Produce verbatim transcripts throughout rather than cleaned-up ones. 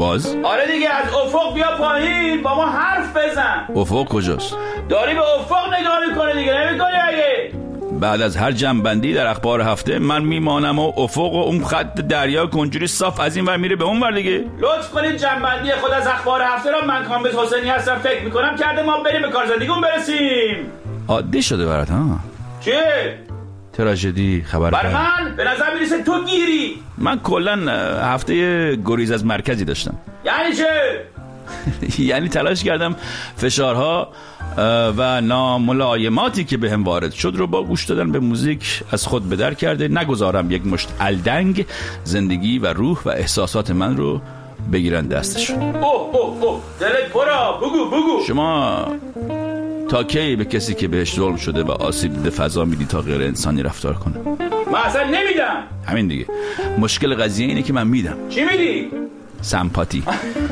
باز؟ آره دیگه، از افق بیا پایین با ما حرف بزن. افق کجاست؟ داری به افق نگاه میکنی دیگه، نمیکنی اگه؟ بعد از هر جنبندی در اخبار هفته من میمانم و افق و اون خط دریا کنجوری صاف از این ور میره به اون ور دیگه. لطف کنید جنبندی خود از اخبار هفته را من کامبیز حسینی هستم فکر میکنم کرده ما بریم به کار زندگیمون برسیم. عادی شده برات ها؟ چیه؟ تراژدی خبر بر من به نظر میرسه تو گیری. من کلا هفته گریز از مرکزی داشتم. یعنی چه؟ یعنی تلاش کردم فشارها و ناملایماتی که بهم وارد شد رو با گوش دادن به موزیک از خود به در کرده نگذارم یک مشت الدنگ زندگی و روح و احساسات من رو بگیرن دستشون. اوه اوه اوه دلت پرا، بگو بگو. شما تا کی به کسی که بهش ظلم شده و آسیب دیده فضا میدی تا غیر انسانی رفتار کنه؟ من اصلا نمیدم. همین دیگه، مشکل قضیه اینه که من میدم. چی میدی؟ سمپاتی.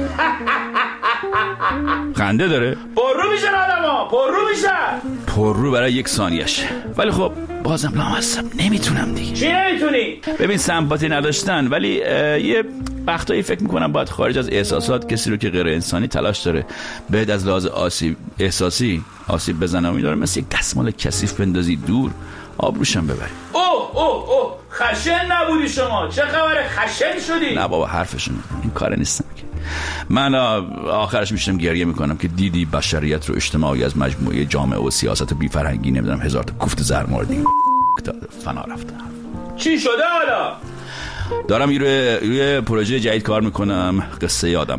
خنده داره؟ پررو میشن آدما، پررو میشن. پررو برای یک ثانیه‌اش، ولی خب بازم لامصب نمیتونم دیگه. چی نمیتونی؟ ببین سمپاتی نداشتن، ولی یه وقتایی فکر میکنم باید خارج از احساسات کسی رو که غیر انسانی تلاش داره بهت از لحاظ آسیب احساسی آسیب بزنه و میداره مثل یک دستمال کثیف بندازی دور، آبروشم ببری. اوه اوه اوه خشن نبودی شما؟ چه خبره خشن شدی؟ نه بابا حرفشون این کار نیستم که. من آخرش میشتم گریه میکنم که دیدی بشریت رو اجتماعی از مجموعه جامعه و سیاست و بی‌فرهنگی نمیدونم هزار تا کوفت زرماردی فنا رفته. چی شده حالا؟ دارم روی روی پروژه جدید کار میکنم، قصه یادم.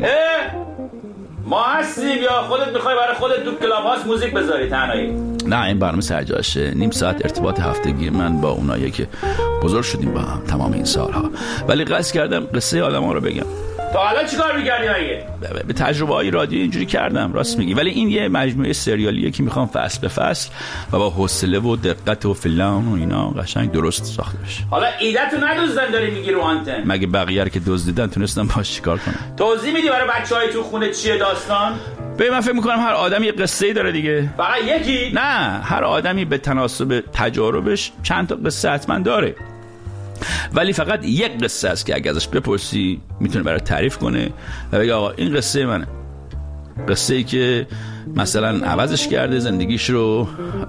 ما هستیم یا خودت میخوای برای خودت تو کلاب هاست موزیک بذاری تنهایی؟ نه این برنامه سرجاشه، نیم ساعت ارتباط هفتگی من با اونایی که بزرگ شدیم با هم تمام این سالها، ولی قصد کردم قصه آدما رو بگم. تا حالا چیکار می‌کردی مگه؟ به تجربه های رادیو اینجوری کردم، راست میگی، ولی این یه مجموعه سریالیه که میخوام فصل به فصل و با حوصله و دقت و فلان و اینا قشنگ درست ساخته بشه. حالا ایده‌تو ندوزدن داری میگی رو آنتن؟ مگه بقیه رو که دزدیدن تونستم باش چیکار کنم؟ توضیح میدی برای بچهای تو خونه چیه داستان؟ به من فکر میکنم هر آدمی یه قصه‌ای داره دیگه. فقط یکی؟ نه، هر آدمی به تناسب تجاربش چند تا قصه حتما داره، ولی فقط یک قصه است که اگه ازش بپرسی میتونه برات تعریف کنه و بگه آقا این قصه منه، قصه ای که مثلا عوضش کرده زندگیش رو،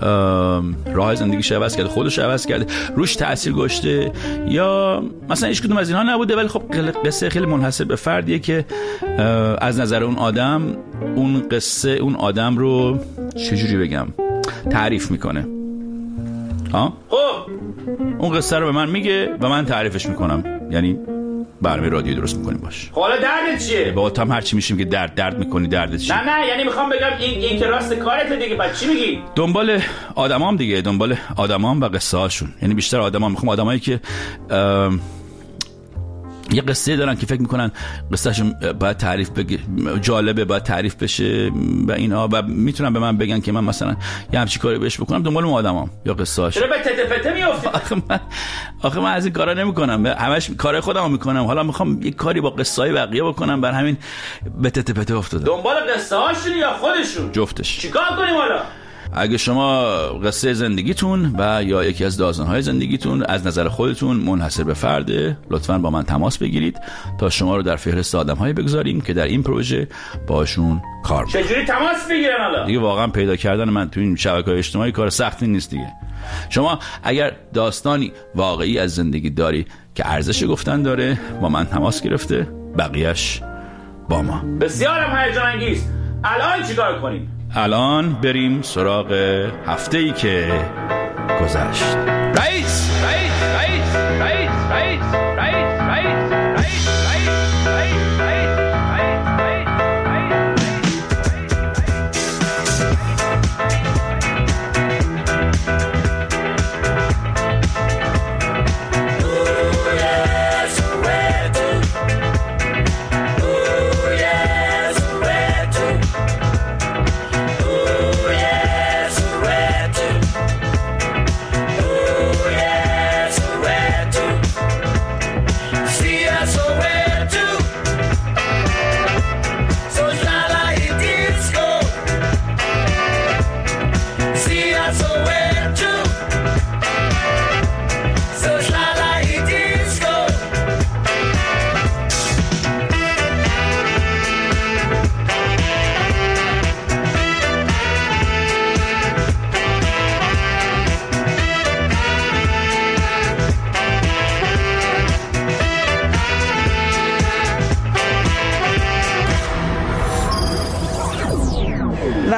راه زندگیش رو عوض کرده، خودش رو عوض کرده، روش تأثیر گذاشته، یا مثلا هیچ کدوم از اینها نبوده ولی خب قصه خیلی منحصر به فردیه که از نظر اون آدم اون قصه اون آدم رو چجوری بگم تعریف میکنه. ها؟ خب اون قصه رو به من میگه و من تعریفش میکنم، یعنی برنامه رادیو درست میکنیم باش. خب حالا دردت چیه؟ با هم هر چی میشیم که درد درد میکنی، دردت چیه؟ نه نه یعنی میخوام بگم این این که راست کارته دیگه، بعد چی میگی؟ دنبال آدمام دیگه، دنبال آدمام و قصه هاشون، یعنی بیشتر آدما میخوام آدمایی که یه قصه دارن که فکر میکنن قصهشون باید تعریف بگه، جالبه باید تعریف بشه و اینا، و میتونن به من بگن که من مثلا یه همچین کاری بهش بکنم. دنبال اون آدمام یا قصه هاش. چرا به تته پته میافتی؟ آخه من آخه من از این کارا نمیکنم، همش کار خودمو میکنم، حالا میخوام یه کاری با قصه های بقیه بکنم، بر همین به تته پته افتادم. دنبال قصه هاشون یا خودشون؟ جفتش. چیکار کنیم حالا؟ اگه شما قصه زندگیتون و یا یکی از داستان‌های زندگیتون از نظر خودتون منحصر به فرده، لطفاً با من تماس بگیرید تا شما رو در فهرست آدم‌هایی بگذاریم که در این پروژه باشون کار می‌کنیم. چجوری تماس بگیرن حالا؟ دیگه واقعا پیدا کردن من تو این شبکه‌های اجتماعی کار سختی نیست دیگه. شما اگر داستانی واقعی از زندگی داری که ارزش گفتن داره، با من تماس گرفته، بقیه‌اش با ما. بسیارم هیجان انگیز. الان چیکار کنیم؟ الان بریم سراغ هفته‌ای که گذشت. رئیس رئیس رئیس رئیس رئیس رئیس رئیس رئیس رئیس رئیس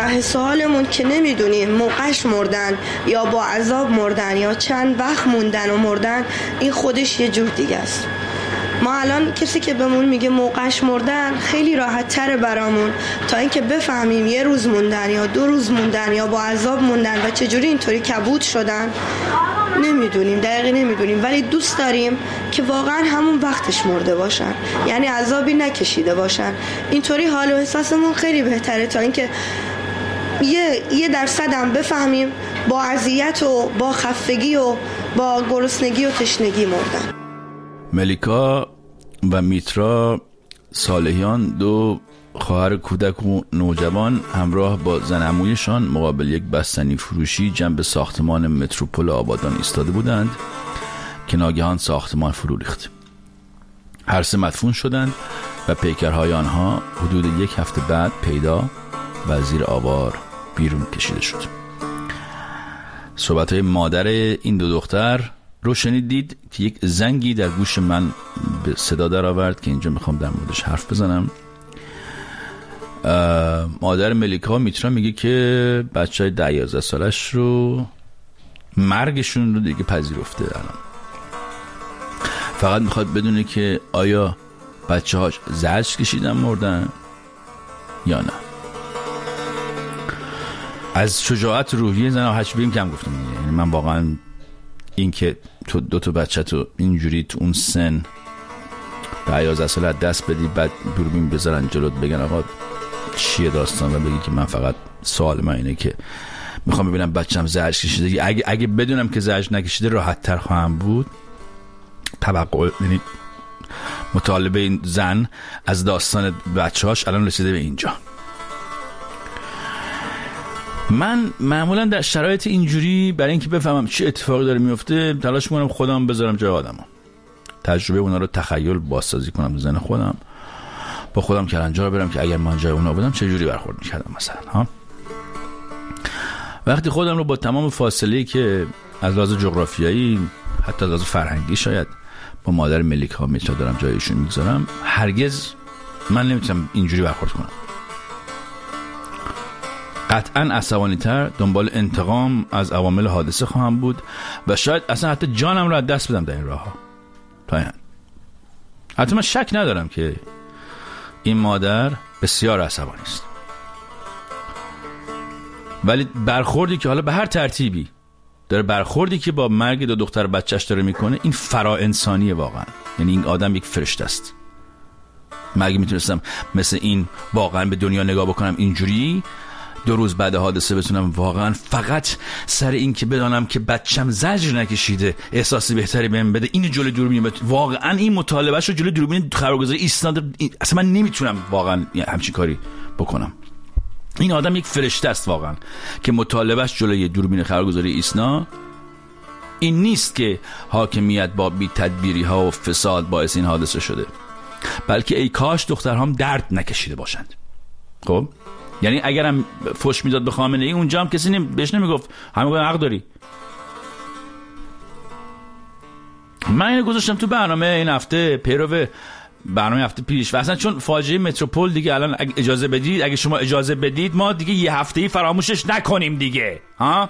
ته سوالمون که نمیدونیم موقعش مردن یا با عذاب مردن یا چند وقت موندن و مردن، این خودش یه جور دیگه است. ما الان کسی که بهمون میگه موقعش مردن خیلی راحت تره برامون تا اینکه بفهمیم یه روز موندن یا دو روز موندن یا با عذاب موندن و چجوری اینطوری کبود شدن نمیدونیم، دقیقی نمیدونیم، ولی دوست داریم که واقعا همون وقتش مرده باشن، یعنی عذابی نکشیده باشن. اینطوری حال و احساسمون خیلی بهتره تا اینکه یه یه درصد هم بفهمیم با اذیت و با خفتگی و با گرسنگی و تشنگی مردن. ملیکا و میترا صالحیان، دو خواهر کودک و نوجوان، همراه با زن عمویشان مقابل یک بستنی فروشی جنب ساختمان متروپول آبادان ایستاده بودند که ناگهان ساختمان فرو ریخت. هر سه مدفون شدند و پیکرهای آنها حدود یک هفته بعد پیدا و زیر آوار بیرون کشیده شد. صحبت‌های مادر این دو دختر رو شنیدید که یک زنگی در گوش من به صدا در آورد که اینجا میخوام در موردش حرف بزنم. مادر ملیکا میترا میگه که بچه های ده یازده سالش رو مرگشون رو دیگه پذیرفته الان. فقط میخواد بدونه که آیا بچه هاش زجر کشیدن مردن یا نه. از شجاعت روحی زن هاش بیم کم گفتم. یعنی من واقعا این که تو دو تا بچه تو اینجوری تو اون سن ده یازده سال دست بدی، بعد دوربین بذارن جلوت بگن آقا چیه داستان و بگی که من فقط سوال من اینه که میخوام ببینم بچه‌م زجر کشیده. اگه اگه بدونم که زجر نکشیده راحت تر خواهم بود. توقع، یعنی مطالبه این زن از داستان بچه‌هاش الان رسیده به اینجا. من معمولا در شرایط اینجوری برای اینکه بفهمم چه اتفاقی داره میفته تلاش میکنم خودم بذارم جای آدمو، تجربه اونا رو تخیل بازسازی کنم تو ذهن خودم، با خودم کلنجار رو برم که اگر من جای اونا بودم چه جوری برخورد میکردم مثلا. ها وقتی خودم رو با تمام فاصله‌ای که از لحاظ جغرافیایی حتی از لحاظ فرهنگی شاید با مادر ملیکا میترا دارم جایشون میگذارم، هرگز من نمیتونم اینجوری برخورد کنم. قطعا عصبانی تر دنبال انتقام از عوامل حادثه خواهم بود و شاید اصلا حتی جانم رو از دست بدم در این راه ها. تا این حتی من شک ندارم که این مادر بسیار عصبانی است، ولی برخوردی که حالا به هر ترتیبی داره برخوردی که با مرگ دو دختر بچهش داره میکنه این فرا انسانیه واقعا. یعنی این آدم یک فرشته است. من اگه میتونستم مثل این واقعا به دنیا نگاه بکنم اینجوری، دو روز بعد حادثه بتونم واقعا فقط سر این که بدانم که بچم زجر نکشیده احساس بهتری بهم بده، این جلوی دوربین واقعا این مطالبهشو جلوی دوربین خبرگزاری ایستاده، اصلا من نمیتونم واقعا همچین کاری بکنم. این آدم یک فرشته است واقعا که مطالبهش جلوی دوربین خبرگزاری ایسنا این نیست که حاکمیت با بی تدبیری ها و فساد باعث این حادثه شده، بلکه ای کاش دخترهام درد نکشیده باشند. خب یعنی اگرم فوش میداد به خامنه ای اونجا هم کسی نمی... بهش نمیگفت همه گفتن حق داری. من اینو گذاشتم تو برنامه این هفته، پیرو برنامه هفته پیش، و اصلا چون فاجعه متروپول دیگه الان اگه اجازه بدید اگه شما اجازه بدید ما دیگه یه هفته‌ای فراموشش نکنیم دیگه. ها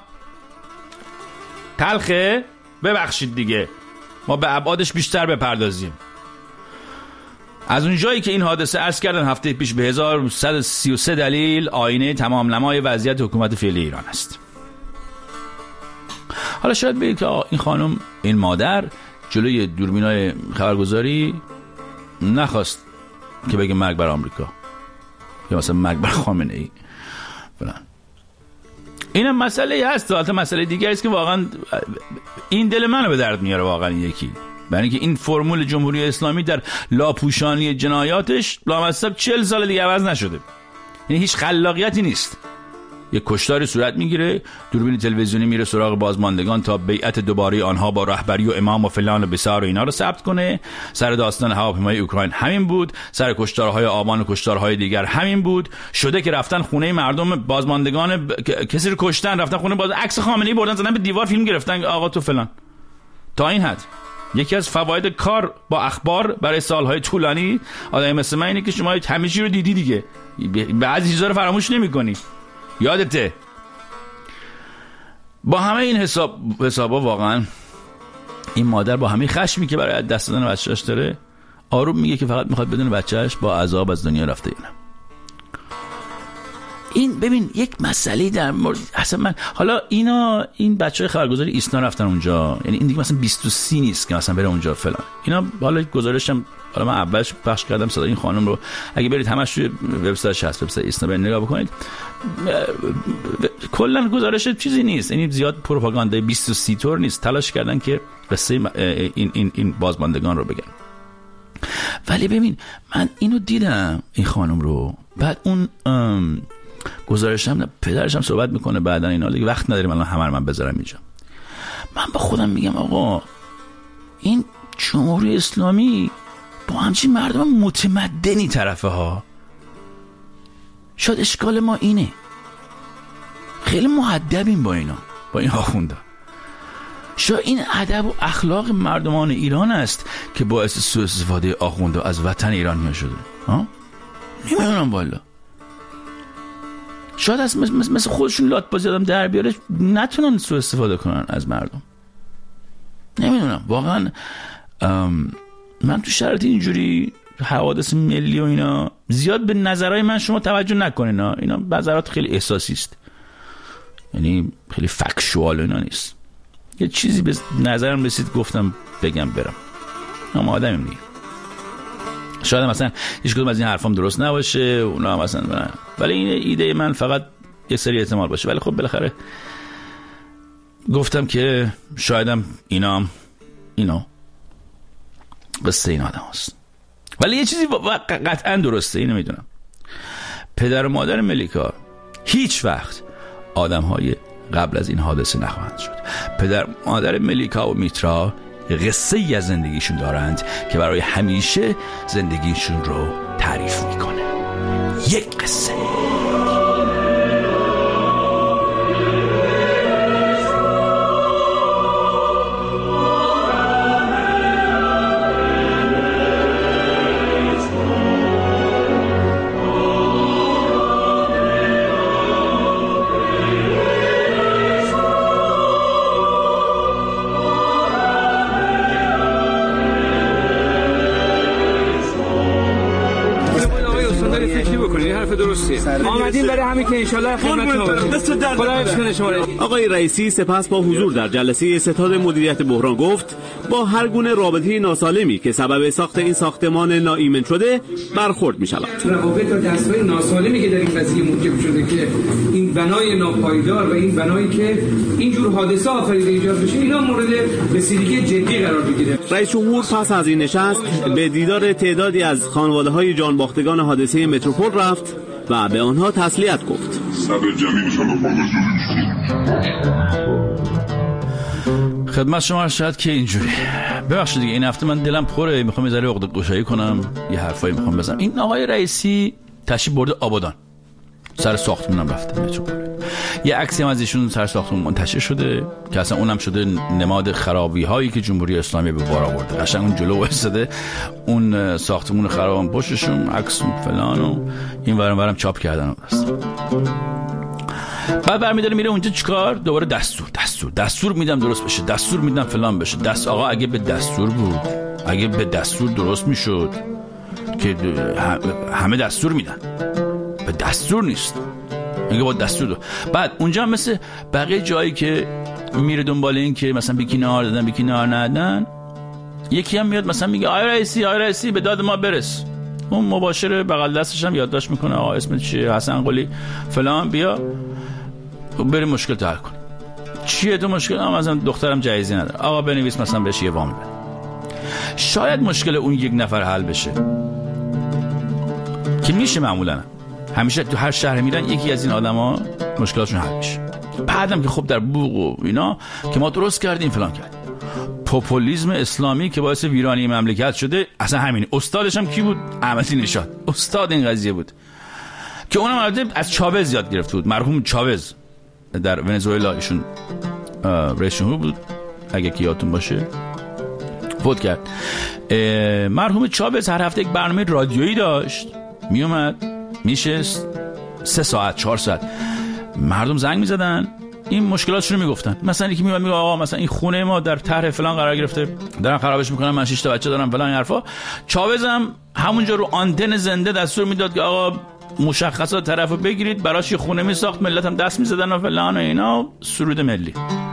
تلخه ببخشید دیگه، ما به ابعادش بیشتر بپردازیم. از اون جایی که این حادثه عرض کردن هفته پیش به هزار و صد و سی و سه دلیل آینه تمام نمای وضعیت حکومت فعلی ایران است. حالا شاید بگید که این خانم، این مادر جلوی دوربینای خبرگزاری نخواست که بگه مرگ بر آمریکا یا مثلا مرگ بر خامنه ای فلان. اینم مسئله هست. البته مسئله دیگه است که واقعا این دل منو به درد میاره واقعا یکی، برای اینکه این فرمول جمهوری اسلامی در لاپوشانی جنایاتش لامصب چهل سال دیگه عوض نشده. یعنی هیچ خلاقیتی نیست. یک کشتاری صورت میگیره، دوربین تلویزیونی میره سراغ بازماندگان تا بیعت دوباره آنها با رهبری و امام و فلان و بسار و اینا رو ثبت کنه. سر داستان هواپیمای اوکراین همین بود، سر کشتارهای آبان و کشتارهای دیگر همین بود. شده که رفتن خونه مردم بازماندگان کسی رو کشتن، رفتن خونه باز عکس خامنه‌ای بردن زدن به دیوار فیلم گرفتن آقا تو فلان. تا این حد یکی از فواید کار با اخبار برای سالهای طولانی آدم مثل من اینه که شما همه چی رو دیدی دیگه، بعضی چیزا رو فراموش نمی‌کنی. یادته. با همه این حساب حسابا واقعا این مادر با همه خشمی که برای دست دادن بچه‌اش داره آروم میگه که فقط میخواد بدون بچه‌اش با عذاب از دنیا رفته یا نه. این ببین یک مسئله در مورد اصلا من حالا اینا این بچهای خبرگزاری ایسنا رفتن اونجا، یعنی این دیگه مثلا بیست و سی نیست که مثلا بره اونجا فلان اینا. حالا گزارشم حالا من اولش پخش کردم صدای این خانم رو، اگه برید همش توی وبسایتش هست، وبسایت ایسنا برید نگاه بکنید. کلا گزارش چیزی نیست، یعنی زیاد پروپاگاندای بیست و سی طور نیست، تلاش کردن که قصه این این این بازماندگان رو بگن. ولی ببین من اینو دیدم این خانم رو، بعد اون گزارشم پدرشم صحبت میکنه بعدن اینا، دیگه وقت نداریم الان همه رو من بذارم اینجا. من با خودم میگم آقا این جمهوری اسلامی با همچین مردم متمدنی طرفه ها، شاید اشکال ما اینه خیلی مؤدبیم با اینا، با این آخوندا. شاید این ادب و اخلاق مردمان ایران است که باعث سوء استفاده آخوندا از وطن ایرانیا شده. ها نمیدونم والا، شاید از مثل, مثل خودشون لات بازی آدم در بیاره نتونن سوء استفاده کنن از مردم. نمیدونم واقعا. من تو شرایط اینجوری حوادث ملی و اینا زیاد به نظرهای من شما توجه نکنین، اینا نظرات خیلی احساسی است، یعنی خیلی فکشوال اینا نیست. یه چیزی به نظرم رسید گفتم بگم برم، اما آدمیم دیگه. شاید مثلا هیچ کدوم از این حرفام درست نباشه اونا هم مثلا برن. ولی این ایده من فقط یه سری احتمال باشه، ولی خب بالاخره گفتم که شایدم اینا هم اینا قصه این آدم هست. ولی یه چیزی قطعا درسته، اینو میدونم، پدر و مادر ملیکا هیچ وقت آدم های قبل از این حادثه نخواهند شد. پدر مادر ملیکا و میترا قصه ای از زندگیشون دارند که برای همیشه زندگیشون رو تعریف میکنه. یک قصه. آمدیم برای همین که انشالله خدمت شما. آقای رئیسی سپس با حضور در جلسه ستاد مدیریت بحران گفت با هر گونه رابطه ناسالمی که سبب ساخت این ساختمان ناایمن شده برخورد می شود. روابط و دستگاه ناسالمی که در این قضیه موجب شده که این بنای ناپایدار و این بنایی که اینجور حادثه آفریده ایجاد بشه، اینا مورد رسیدگی جدی قرار بگیره. رئیس جمهور پس از این نشست به دیدار تعدادی از خانواده‌های جانباختگان حادثه متروپول رفت و به آنها تسلیت گفت. خدمت شما شاید که اینجوری ببخشید دیگه این هفته من دلم پره، میخوام یه ذره عقده گشایی کنم، یه حرفایی میخوام بزنم. این آقای رئیسی تشریف برده آبادان، سر ساختمونم رفته متروپول. یه عکسی هم از ایشون سر ساختمون منتشر شده که اصلا اونم شده نماد خرابی هایی که جمهوری اسلامی به بار آورده. قشنگ اون جلو وایساده، اون ساختمون خرابم پشتشون، عکس فلان و این ورم ورم چاپ کردن است. بعد برمی‌داره میره اونجا چیکار؟ دوباره دستور دستور دستور میدم درست بشه، دستور میدم فلان بشه. دست آقا اگه به دستور بود، اگه به دستور درست میشد که همه دستور میدن، به دستور نیست، میگه با دستور دو. بعد اونجا هم مثل بقیه جایی که میره دنبال این که مثلا بیکی نهار دادن بیکی نهار ندادن، یکی هم میاد مثلا میگه آی رئیسی آی رئیسی به داد ما برس. اون مباشر بغل دستش هم یادداشت میکنه آقا اسمت چیه، حسن قلی فلان، بیا بریم مشکل تا حل کن. چیه تو مشکل؟ آقا مثلا دخترم جایزی نداره، آقا بنویس مثلا بهش یه وام بده. شاید مشکل اون یک نفر حل بشه که میشه، معمولا همیشه تو هر شهر میرن یکی از این آدما مشکلاتشون حل میشه. بعدم که خب در بوق و اینا که ما درست کردیم فلان کردیم. پوپولیسم اسلامی که باعث ویرانی مملکت شده اصلا همین. استادش هم کی بود؟ احمدی نژاد استاد این قضیه بود که اونم البته از چاوز یاد گرفته بود. مرحوم چاوز در ونزوئلا ایشون رئیس جمهور بود اگه که یادتون باشه، فوت کرد. مرحوم چاوز هر هفته یک برنامه رادیویی داشت، میومد میشست سه ساعت چهار ساعت مردم زنگ میزدن، این مشکلاتشون رو میگفتن. مثلا یکی میاد میگه آقا مثلا این خونه ما در طرح فلان قرار گرفته، دارن خرابش میکنن، من شش تا بچه دارم فلان حرفا. چاوزم همونجا رو آنتن زنده دستور میداد که آقا مشخصات طرفو بگیرید، براش یه خونه میساخت، ملت هم دست میزدن و فلان و اینا. سرود ملی.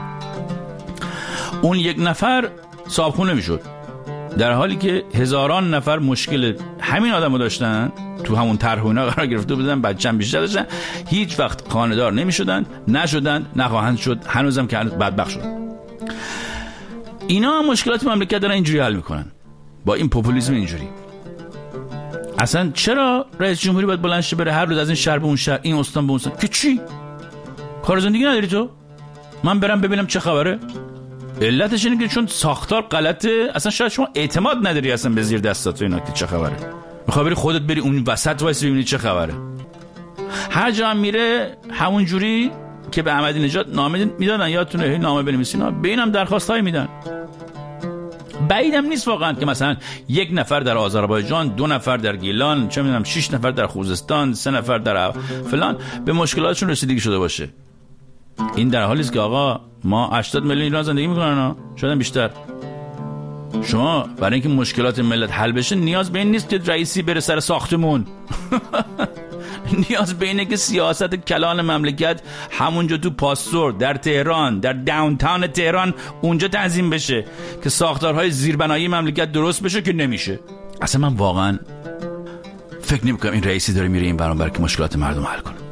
اون یک نفر صاحب خونه میشد، در حالی که هزاران نفر مشکل همین آدمو داشتن، تو همون طرح و اینا قرار گرفته بودن، بچه‌م بیشتر داشتن، هیچ وقت خانه‌دار نمیشدن، نشدن، نخواهند شد، هنوزم که بدبخت شدن. اینا هم مشکلات مملکت دارن اینجوری حل میکنن، با این پوپولیسم اینجوری. اصلا چرا رئیس جمهوری باید بلند شه بره هر روز از این شهر به اون شهر، این استان به اون استان؟ که چی؟ کار زندگی نداری تو؟ من برم ببینم چه خبره؟ علتش اینه که چون ساختار غلطه، اصلا شاید شما اعتماد نداری اصلا به زیر دستات و اینا که چه خبره. میخوای بری خودت بری اون وسط وایس ببینی چه خبره. هر جا هم میره همون جوری که به احمدی نژاد نامه میدادن، یادتونه نامه بنویسینا، به اینم درخواستای میدن. بعیدم نیست واقعا که مثلا یک نفر در آذربایجان، دو نفر در گیلان، چه میدونم شش نفر در خوزستان، سه نفر در فلان به مشکلاتشون رسیدگی شده باشه. این در حالی است که آقا ما هشتاد میلیون ایران زندگی میکنن، شاید بیشتر. شما برای اینکه مشکلات ملت حل بشه نیاز به این نیست که رئیسی بره سر ساختمون. نیاز به اینه که سیاست کلان مملکت همونجا تو پاستور در تهران، در داونتاون تهران اونجا تنظیم بشه که ساختارهای زیربنایی مملکت درست بشه، که نمیشه. اصلا من واقعا فکر نمیکنم این رئیسی داره میره این برام برای که مشکلات مردم حل کنه.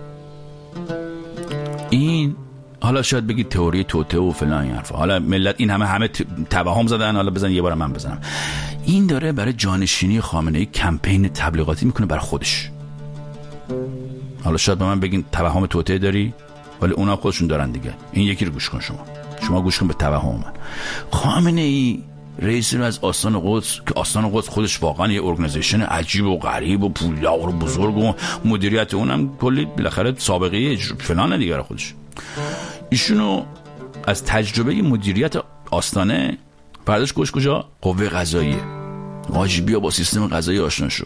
این حالا شاید بگید تئوری توته و فلان این حرفا، حالا ملت این همه همه توهم زدن، حالا بزن یه بار من بزنم. این داره برای جانشینی خامنه‌ای کمپین تبلیغاتی میکنه برای خودش. حالا شاید به من بگین توهم توته داری، ولی اونا خودشون دارن دیگه. این یکی رو گوش کن، شما شما گوش کن به توهم من. خامنه‌ای رئیس رو از آستان قدس، که آستان قدس خودش واقعا یه ارگانیزیشن عجیب و غریب و پولدار و بزرگ و مدیریت اونم کلی بالاخره سابقه فلان دیگه خودش، ایشونو از تجربه مدیریت آستانه برداشت گوش کجا؟ قوه قضاییه. واجی بیا با سیستم قضایی آشنا شو.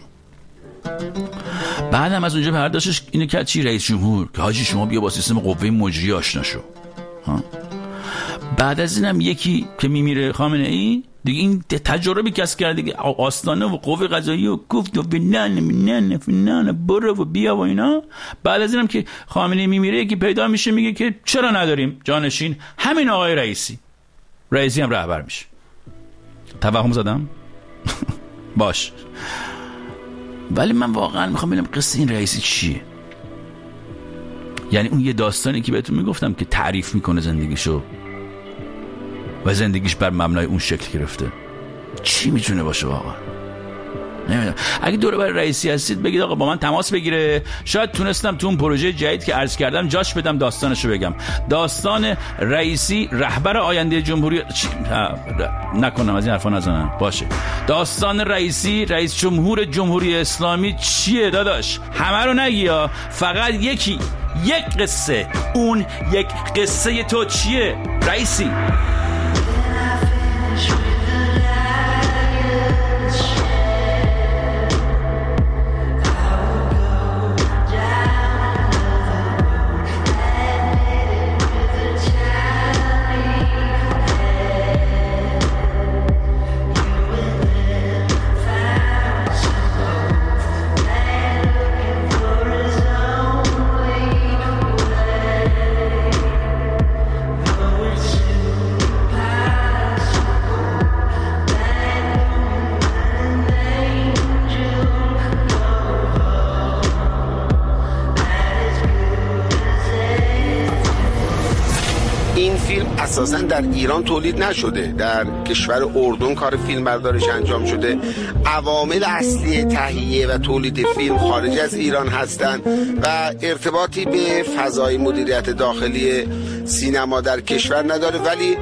بعدم از اونجا برداشتش اینو کرد چی؟ رئیس جمهور، که حاجی شما بیا با سیستم قوه مجریه آشنا شو. ها. بعد از اینم یکی که میمیره خامنه‌ای دیگه، این تجربه کسب کرد دیگه، آستانه و قوه قضاییه و گفت و بنن منن فنان برو و بیا و اینا. بعد از اینم که خامنه‌ای میمیره یکی پیدا میشه میگه که چرا نداریم جانشین، همین آقای رئیسی. رئیسی هم رهبر میشه. توهم زدم؟ باش. ولی من واقعا میخوام ببینم قصه این رئیسی چیه. یعنی اون یه داستانی که بهتون میگفتم که تعریف میکنه زندگیشو و زندگیش بر مبنای اون شکل گرفته، چی میتونه باشه واقعا؟ نمیدونم. اگه دوره برای رئیسی هستید بگید آقا با من تماس بگیره، شاید تونستم تو اون پروژه جدید که عرض کردم جاش بدم داستانشو بگم. داستان رئیسی رهبر آینده جمهوری چی؟ نکنم از این حرفا نزنم. باشه. داستان رئیسی رئیس جمهور جمهوری اسلامی چیه داداش؟ همه رو نگیا، فقط یکی، یک قصه. اون یک قصه تو چیه رئیسی؟ اساساً در ایران تولید نشده، در کشور اردن کار فیلم برداریش انجام شده. عوامل اصلی تهیه و تولید فیلم خارج از ایران هستند و ارتباطی به فضای مدیریت داخلی سینما در کشور نداره، ولی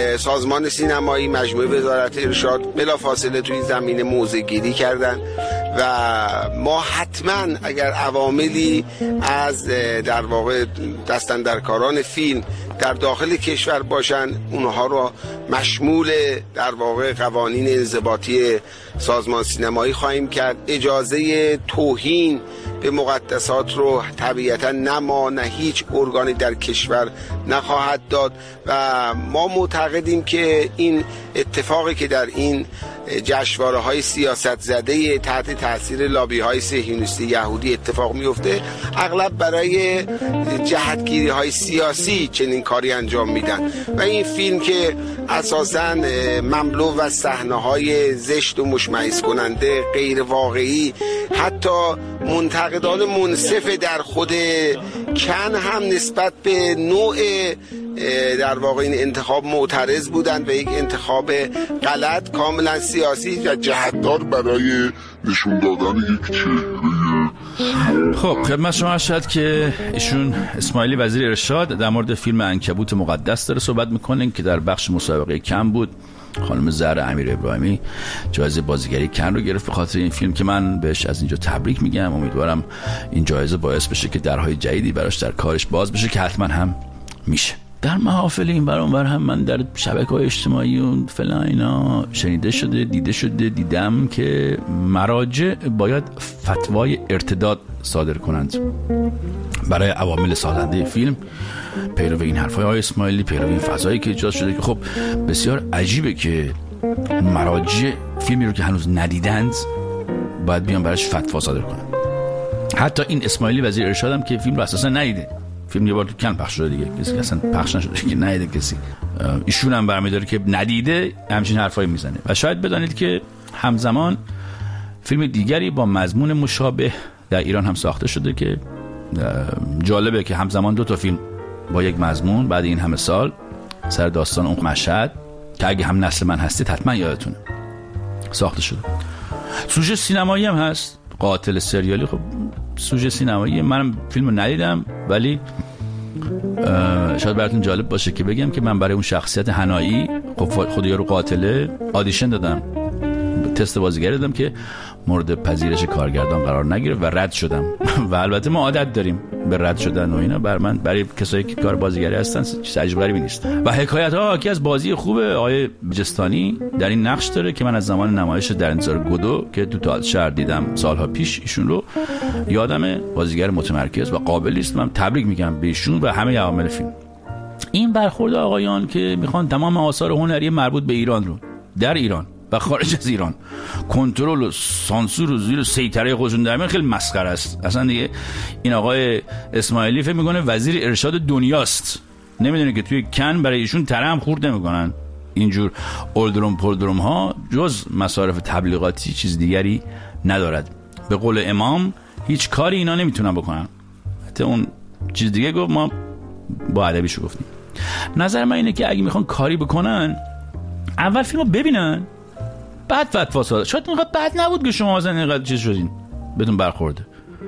سازمان سینمایی، مجموعه وزارت ارشاد بلافاصله توی زمینه موضع گیری کردن و ما حتما اگر عواملی از در واقع دستاندرکاران فیلم در داخل کشور باشن اونها رو مشمول در واقع قوانین انضباطی سازمان سینمایی خواهیم کرد. اجازه توهین به مقدسات رو طبیعتا نه ما نه هیچ ارگانی در کشور نخواهد داد و ما معتقدیم که این اتفاقی که در این جشنواره های سیاست زده تحت تاثیر لابی های صهیونیستی یهودی اتفاق میفته اغلب برای جهتگیری های سیاسی چنین کاری انجام میدن و این فیلم که اساساً مملو از صحنه های زشت و مشمئز کننده غیر واقعی، حتی منتقدان منصف در خود کن هم نسبت به نوع در واقع این انتخاب معترض بودند و یک انتخاب غلط کاملا سیاسی و جهتدار برای نشون دادن یک چهره. خب خدمت شما ارشد که ایشون اسماعیلی وزیر ارشاد در مورد فیلم عنکبوت مقدس داره صحبت میکنن که در بخش مسابقه کن بود. خانم زهرا امیر ابراهیمی جایزه بازیگری کن رو گرفت به خاطر این فیلم که من بهش از اینجا تبریک میگم. امیدوارم این جایزه باعث بشه که درهای جدیدی براش در کارش باز بشه که حتما هم میشه. در محافل این بر اون بر هم من در شبکه‌های اجتماعی و فلان اینا شنیده شده دیده شده دیدم که مراجع باید فتوای ارتداد صادر کنند برای عوامل سازنده فیلم، پیرو این حرفای آقای اسماعیلی، پیرو این فضایی که ایجاد شده که خب بسیار عجیبه که مراجع فیلمی رو که هنوز ندیدند باید بیان براش فتوا صادر کنند. حتی این اسماعیلی وزیر ارشاد هم که فیلم رو اساسا ندیده، فیلم یه بار تو کن پخش شده دیگه، کسی اصلا پخش نشده که ندیده کسی، ایشون هم برمی‌داره که ندیده همچین حرفایی میزنه. و شاید بدانید که همزمان فیلم دیگری با مضمون مشابه در ایران هم ساخته شده که جالبه که همزمان دو تا فیلم با یک مضمون بعد این همه سال سر داستان اون مشهد که اگه هم نسل من هستید حتما یادتونه ساخته شده. سوژه سینمایی هم هست، قاتل سریالی. خب سوژه سینمایی منم فیلمو ندیدم ولی شاید براتون جالب باشه که بگم که من برای اون شخصیت حنایی خب خود یارو قاتله آدیشن دادم، تست بازیگری دادم که مورد پذیرش کارگردان قرار نگرفت و رد شدم و البته ما عادت داریم به رد شدن و اینا. بر من برای کسایی که کار بازیگری هستن چیز عجیب غریبی نیست و حکایت ها حاکی از بازی خوب آقای بجستانی در این نقش داره که من از زمان نمایش در انتظار گودو که تو تئاتر شهر دیدم سالها پیش ایشون رو یادمه. بازیگر متمرکز و قابلی است. من تبریک میگم به ایشون و همه عوامل فیلم. این برخورد آقایان که میخوان تمام آثار هنری مربوط به ایران رو در ایران و خارج از ایران کنترل و سانسور و زیر سیطره خودشون در میارن خیلی مسخره است. اصلا دیگه این آقای اسماعیلی فکر میکنه وزیر ارشاد دنیاست، نمیدونه که توی کن برای ایشون ترم خورد نمیکنن. اینجور اولدروم پولدروم ها جز مصارف تبلیغاتی چیز دیگری ندارد. به قول امام هیچ کاری اینا نمیتونن بکنن. حتی اون چیز دیگه گفت ما با ادبیشو گفتیم. نظر من اینه که اگه میخوان کاری بکنن اول فیلمو ببینن بعد فتوا صادر. شاید اینقدر بد نبود که شما مثلا اینقدر چیز شدین بدون برخورده.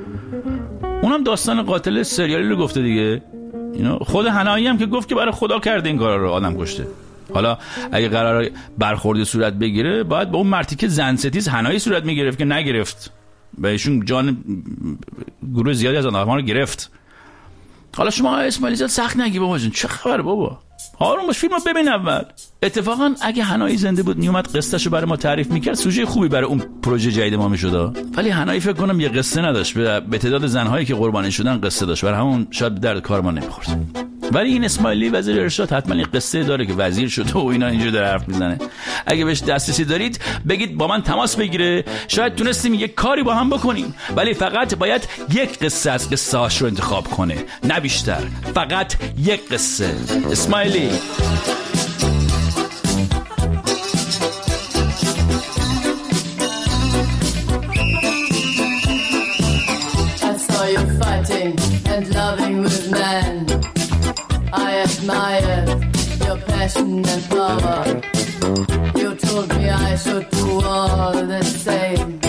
اونم داستان قاتل سریالی رو گفته دیگه. اینا خود حنایی هم که گفت که برای خدا کرده این کارا رو، آدم کشته. حالا اگه قرار برخورد صورت بگیره باید با اون مرتیکه زن ستیز حنایی صورت میگرفت که نگرفت و ایشون جان گروه زیادی از آدم‌ها رو گرفت. حالا شما اسماعیلی زاد سخت نگی بابا جون، چه خبره بابا، آروم باش فیلمو ببین اول. اتفاقا اگه حنایی زنده بود میومد قصهشو برای ما تعریف میکرد سوژه خوبی برای اون پروژه جدید ما میشد. ولی حنایی فکر کنم یه قصه نداشت، به تعداد زنهایی که قربانی شدن قصه داشت، برای همون شاید به درد کار ما نمیخورد. ولی این اسماعیلی وزیر ارشاد حتما یه قصه داره که وزیر شده و اینا اینجوری داره حرف میزنه. اگه بهش دسترسی دارید بگید با من تماس بگیره، شاید تونستیم یک کاری با هم بکنیم. ولی فقط باید یک قصه از قصه‌هاش رو انتخاب کنه، نه بیشتر، فقط یک قصه. اسماعیلی and loving with men. I admire your passion and power. You told me I should do all the same.